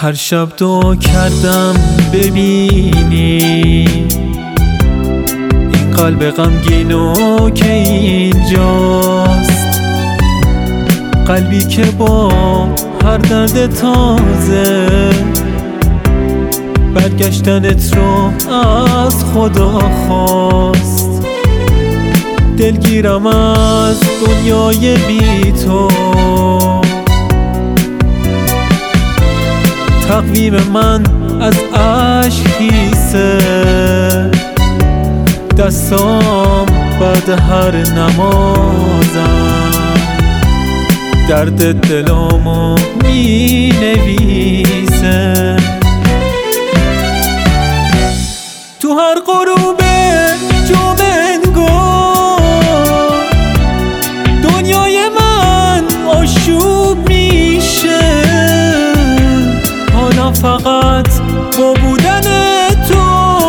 هر شب دعا کردم ببینی این قلب غمگینو که اینجاست، قلبی که با هر درد تازه برگشتنت رو از خدا خواست. دلگیرم از دنیای بی تو، تقویم من از عشق خیسه، دستام بعد هر نمازم درد دلامو می نویسه. تو هر غروب جمعه‌انگار دنیای من آشوب میشه، حالا فقط با بودن تو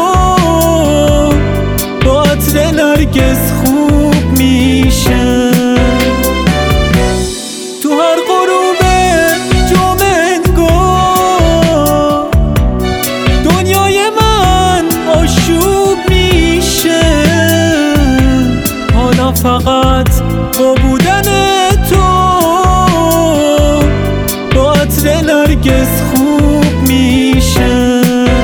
با عطر نرگس خوب میشه. تو هر غروب جمعه‌انگار دنیای من آشوب میشه، حالا فقط با بودن تو با عطر نرگس خوب میشه.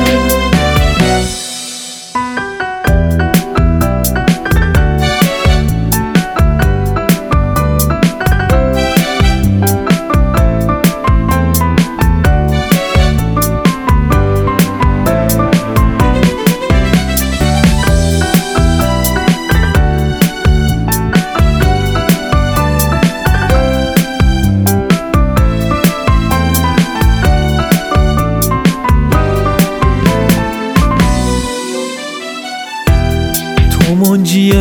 تو منجی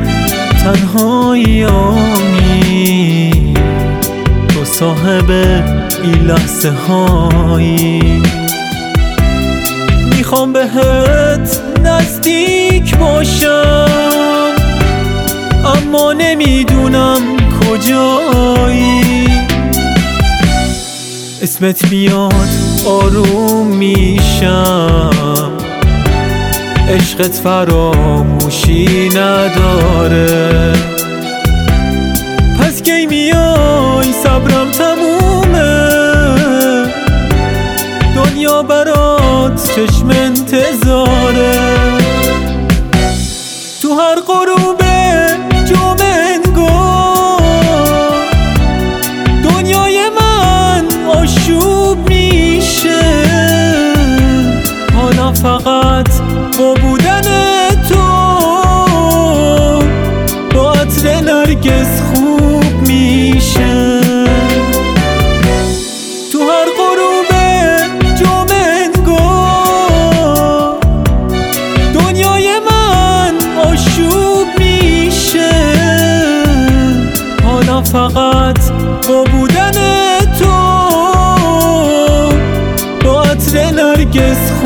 تنهایی‌هایی، تو صاحب این لحظه هایی، میخوام بهت نزدیک باشم اما نمیدونم کجایی. اسمت میاد آروم میشم، عشقت فراموشی نداره، پس کی میای صبرم تمومه، دنیا برات چشم انتظاره. تو هر غروب جمعه‌انگار دنیای من آشوب میشه، حالا فقط با بودن تو با عطر نرگس خوب میشه. تو هر غروب جمعه‌انگار دنیای من آشوب میشه، حالا فقط با بودن تو با عطر نرگس خوب